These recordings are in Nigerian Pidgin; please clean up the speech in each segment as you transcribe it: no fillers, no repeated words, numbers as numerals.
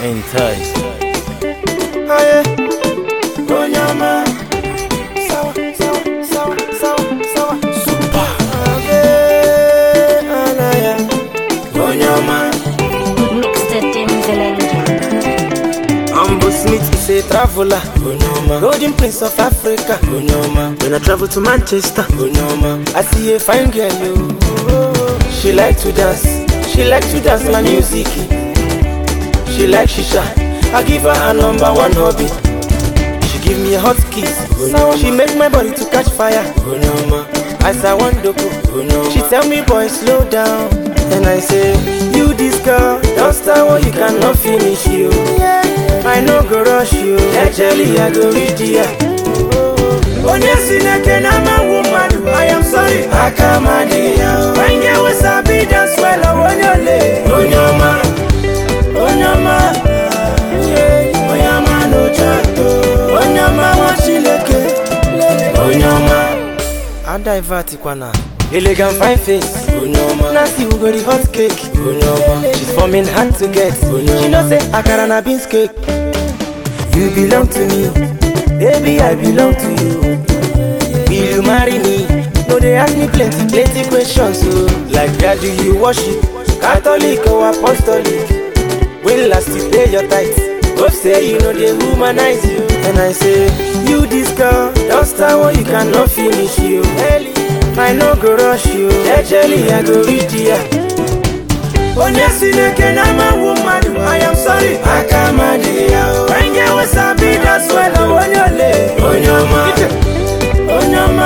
Enticed. Aye. Onyama. Sawa, sawa, sawa, sawa, sawa. Super. Aye. Anaya. Onyama. Mixed Timberland. Ambo Smith is a traveler. Onyama. Golden Prince of Africa. Onyama. When I travel to Manchester. Onyama. I see a fine girl. She like to dance. She like to dance my music. She like shisha. I give her a number one hobby. She give me a hot kiss. She make my body to catch fire. As I want to go, she tell me, boy, slow down. And I say, you this girl, don't start what you cannot finish you. I no go rush you. Actually, I go reach ya. When you see naked, I'm a woman. I am sorry, I can't manage you. When you was a bit dance well, I want your leg. Onyama, Onyama, yeah, Onyama no chato. Onyama washileke, Onyama. I divert ikwana. Elegant fine face, Onyama. Nasty who got the hot cake, Onyama. She's forming hard to get, Onyama. She know say akara na beans cake. You belong to me, baby, I belong to you. Will you marry me? No, they ask me plenty questions. So, like, where do you worship? Catholic or apostolic? When last you pay your tithes? Hope say you know they humanize you. And I say, you this girl, don't start what you cannot finish you. I no go rush you. Actually, I go reach ya. When you see naked, I'm a woman. I am sorry, I can't manage you. When you was a bit as well, I want your leg. Onyama, Onyama,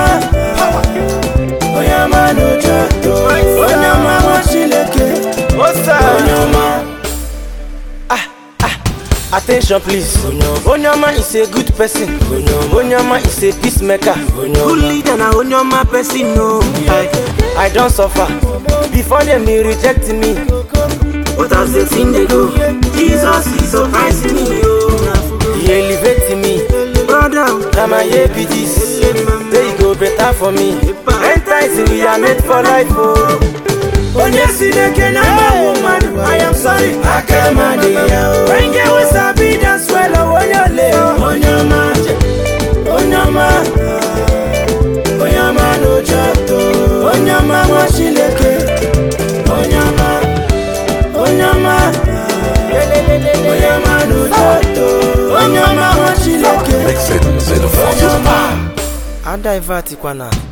Onyama no chato. Onyama washileke. What's up? Onyama. Attention please. Onyama is a good person. Onyama is a peacemaker. Good leader na Onyama person no. I don't suffer before them they reject me. But as the thing they go, Jesus is surprising me. He elevating me. Brother, now my year be this. They go better for me. Enticing we are made for life. When you see the can I'm a woman, I am sorry, I can't manage you. When you was a bit dance well, I want your leg. Onyama, Onyama, Onyama no chato. Onyama washileke. Onyama, Onyama, Onyama no chato. Onyama washileke. Onyama. I divert ikwana.